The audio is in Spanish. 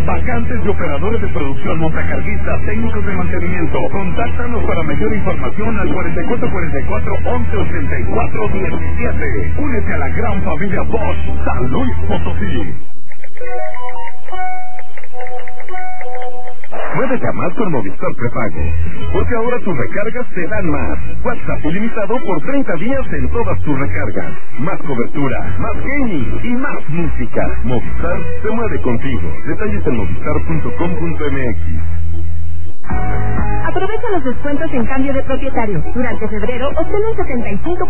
Vacantes de operadores de producción, montacarguistas, técnicos de mantenimiento. Contáctanos para mayor información al 4444-1184-17. Únete a la gran familia Bosch San Luis Potosí. Puedes llamar con Movistar Prepago, porque ahora tus recargas te dan más. WhatsApp ilimitado por 30 días en todas tus recargas. Más cobertura, más gaming y más música. Movistar se mueve contigo. Detalles en movistar.com.mx. Aprovecha los descuentos en cambio de propietario. Durante febrero obtén un 75%